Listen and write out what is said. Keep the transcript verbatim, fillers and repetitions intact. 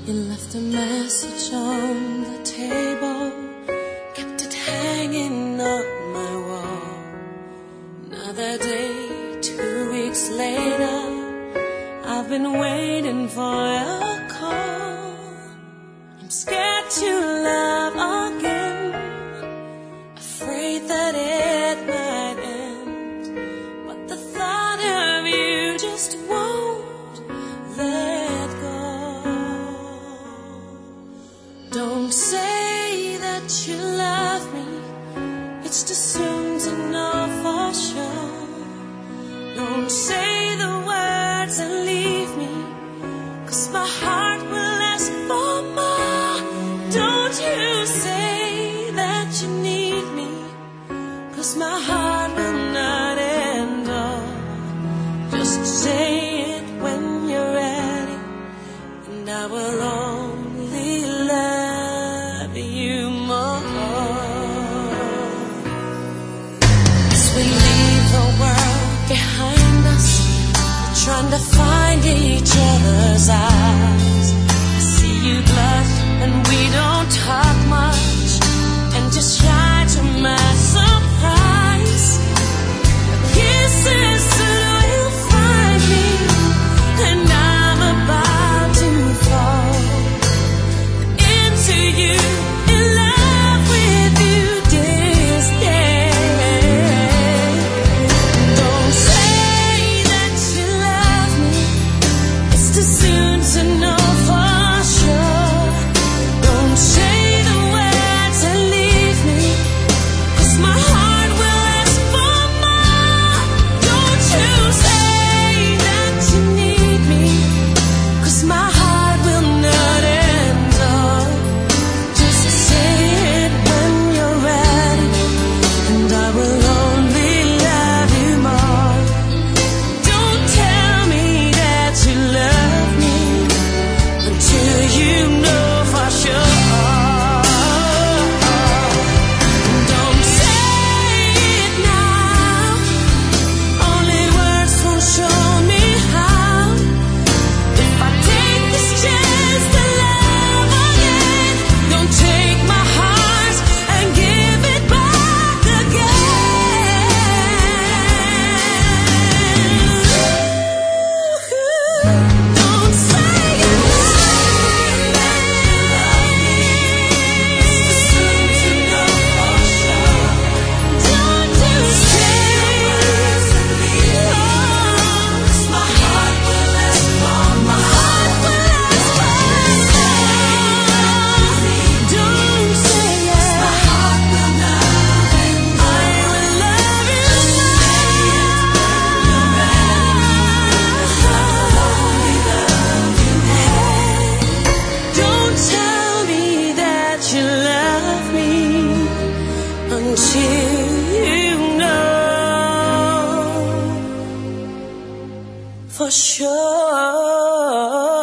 You left a message on the table, kept it hanging on my wall. Another day, two weeks later, I've been waiting for your call. I'm scared to love again, afraid that it might end, but the thought of you just won't let go. Don't say that you love me, it's too soon to know for sure. Don't say the words and leave me, 'cause my heart will ask for more. Don't you say that you need me, 'cause my heart will not endure. Just say it when you're ready, and I will only love you more. As we leave the world behind us, we're trying to find each other's eyes. I see you blush and we don't talk much, and just shy to my surprise. Kisses soon will find me, and I'm about to fall into you, in love with you this day. Don't say that you love me, it's too soon to know for sure. Don't say the words and leave me, 'cause my heart will ask for more. Don't you say that you need me, 'cause my heart will not endure. Just say it when you're ready, and I will only love you more. Don't tell me that you love me until you know for sure. Don't say it now, only words won't show me how. If I take this chance to love again, don't take my heart and give it back again. Don't say you love me, it's too soon to know for sure. Don't you say words and leave me, 'cause my heart will ask for my heart will ask for more. Don't say it, my heart will not end. I will love you more. Don't tell me that you love me until you know for sure.